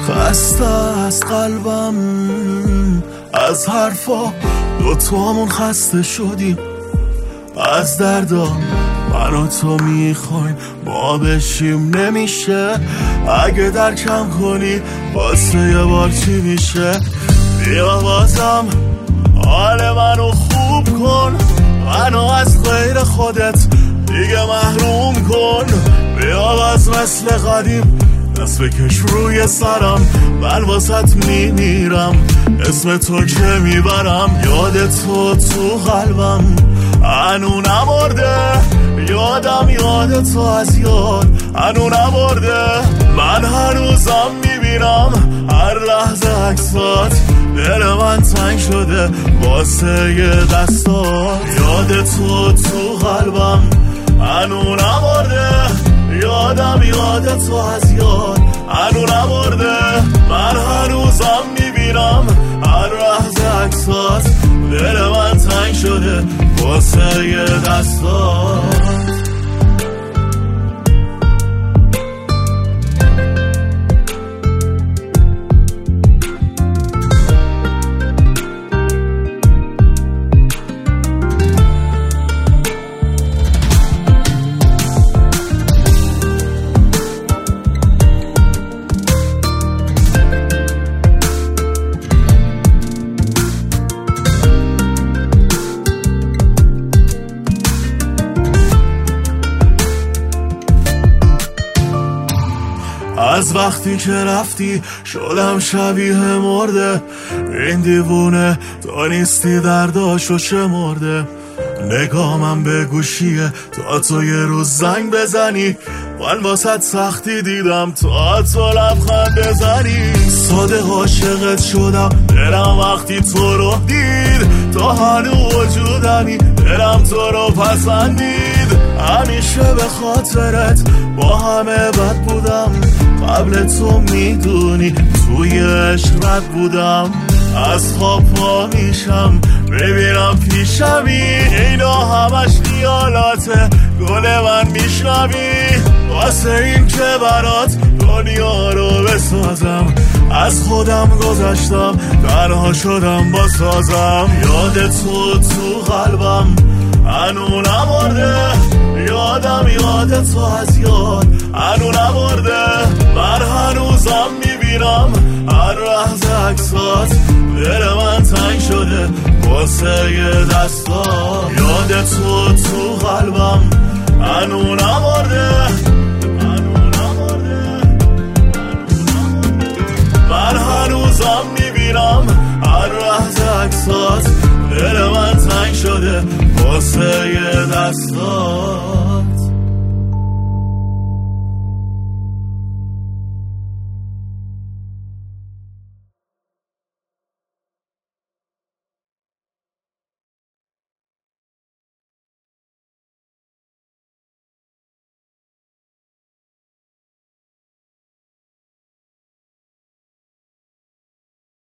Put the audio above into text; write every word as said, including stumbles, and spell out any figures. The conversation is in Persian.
خسته از قلبم از حرفا، دوتامون خسته شدیم از دردا. من و تو میخوایم ما بشیم، نمیشه اگه درکم کنی واسه یه بار چی میشه؟ بیا بازم حال منو خوب کن، منو از غیر خودت دیگه محروم کن. بیا باز مثل قدیم دست بکش روی سرم، من واسط میمیرم اسم تو که میبرم. یاد تو تو قلبم هنو نمرده، یادم یاد تو از یاد هنو نمرده. من هنوزم میبینم هر لحظه عکسات، دل من تنگ شده واسه یه دستات. یاد تو تو قلبم هنو نمرده، یادم یاد تو از یاد هنو نمرده. من هنوزم میبینم هر لحظه عکسات، دل من تنگ شده واسه یه دستات. از وقتی که رفتی شدم شبیه مرده، این دیوونه تو نیستی درداشو شمرده. نگامم به گوشیه تا تو یه روز زنگ بزنی، من واسط سختی دیدم تا تو لبخند بزنی. ساده عاشقت شدم دلم وقتی تو رو دید، تا هنو وجودمی دلم تو رو پسندید. همیشه به خاطرت با همه بد بودم، قبل تو میدونی توی عشقت بودم. از خواب پا میشم ببینم پیشمی، اینا همش خیالاته گل من میشنوی. واسه این که برات دنیا رو بسازم، از خودم گذشتم تنها شدم با سازم. یاد تو تو قلبم هنو نمرده، یادم یاد تو از یاد هنو نمرده. من هنوزم میبینم هر لحظه عکسات، دل من تنگ شده واسه یه دستات. یاد تو تو قلبم هنو نمرده، من هنوزم میبینم هر لحظه عکسات، دل من تنگ شده واسه یه دستات.